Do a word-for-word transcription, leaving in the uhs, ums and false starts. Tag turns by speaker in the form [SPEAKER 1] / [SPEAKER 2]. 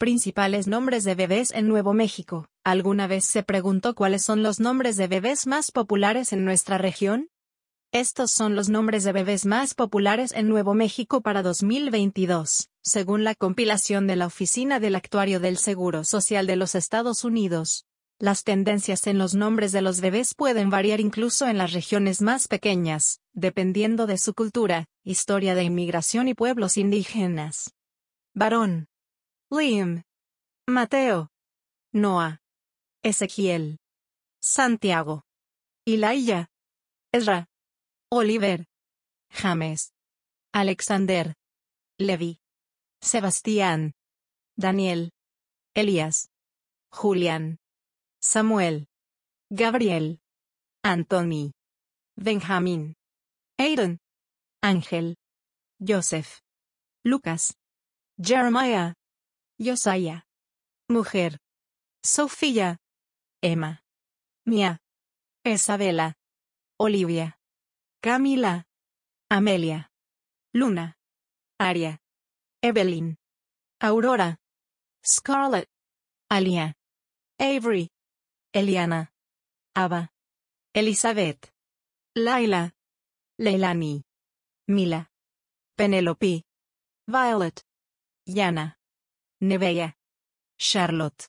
[SPEAKER 1] Principales nombres de bebés en Nuevo México. ¿Alguna vez se preguntó cuáles son los nombres de bebés más populares en nuestra región? Estos son los nombres de bebés más populares en Nuevo México para dos mil veintidós, según la compilación de la Oficina del Actuario del Seguro Social de los Estados Unidos. Las tendencias en los nombres de los bebés pueden variar incluso en las regiones más pequeñas, dependiendo de su cultura, historia de inmigración y pueblos indígenas. Varón: Liam, Mateo, Noah, Ezequiel, Santiago, Elijah, Ezra, Oliver, James, Alexander, Levi, Sebastián, Daniel, Elías, Julián, Samuel, Gabriel, Anthony, Benjamín, Aiden, Ángel, Joseph, Lucas, Jeremiah, Josiah. Mujer: Sofía, Emma, Mia, Isabela, Olivia, Camila, Amelia, Luna, Aria, Evelyn, Aurora, Scarlett, Alia, Avery, Eliana, Ava, Elizabeth, Laila, Leilani, Mila, Penelope, Violet, Yana, Neveya, Charlotte,